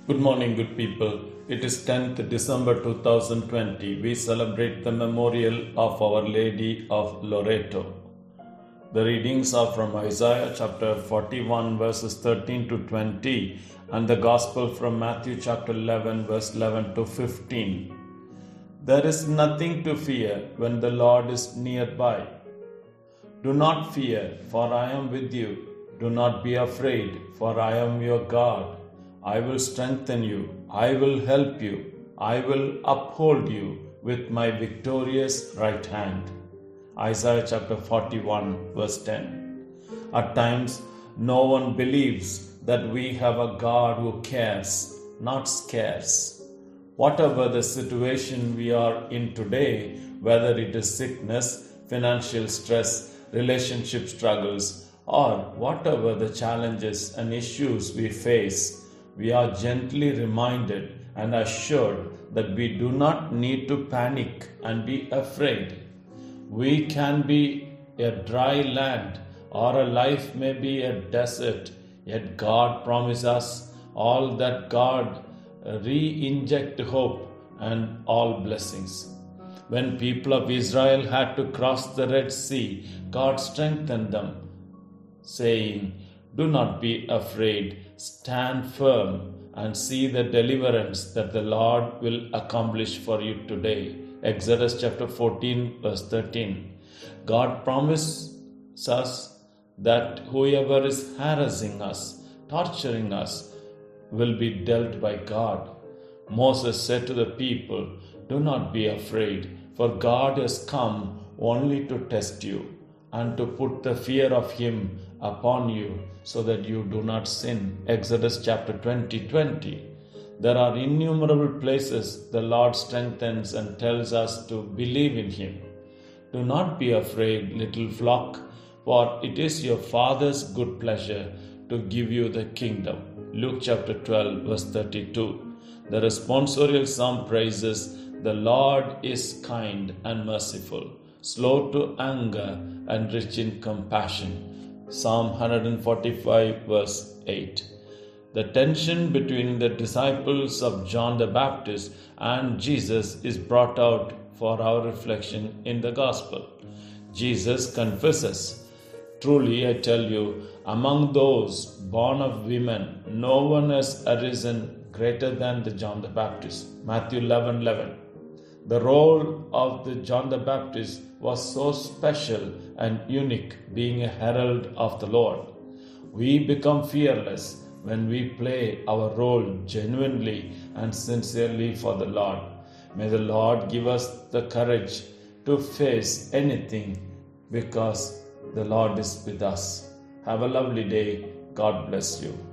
Good morning, good people. It is 10th December 2020. We celebrate the memorial of Our Lady of Loreto. The readings are from Isaiah chapter 41 verses 13 to 20 and the Gospel from Matthew chapter 11 verse 11 to 15. There is nothing to fear when the Lord is nearby. Do not fear, for I am with you. Do not be afraid, for I am your God. I will strengthen you, I will help you, I will uphold you with my victorious right hand. Isaiah chapter 41 verse 10. At times, no one believes that we have a God who cares, not scares. Whatever the situation we are in today, whether it is sickness, financial stress, relationship struggles, or whatever the challenges and issues we face, we are gently reminded and assured that we do not need to panic and be afraid. We can be a dry land or a life may be a desert, yet God promises us all that God re-inject hope and all blessings. When people of Israel had to cross the Red Sea, God strengthened them, saying, "Do not be afraid, stand firm and see the deliverance that the Lord will accomplish for you today." Exodus chapter 14 verse 13. God promises us that whoever is harassing us, torturing us, will be dealt by God. Moses said to the people, "Do not be afraid, for God has come only to test you and to put the fear of Him upon you so that you do not sin." Exodus chapter 20:20. There are innumerable places the Lord strengthens and tells us to believe in Him. Do not be afraid, little flock, for it is your Father's good pleasure to give you the kingdom. Luke chapter 12 verse 32. The responsorial psalm praises, "The Lord is kind and merciful, slow to anger and rich in compassion." Psalm 145 verse 8. The tension between the disciples of John the Baptist and Jesus is brought out for our reflection in the Gospel. Jesus confesses, "Truly I tell you, among those born of women, no one has arisen greater than the John the Baptist." Matthew 11:11. The role of the John the Baptist was so special and unique, being a herald of the Lord. We become fearless when we play our role genuinely and sincerely for the Lord. May the Lord give us the courage to face anything because the Lord is with us. Have a lovely day. God bless you.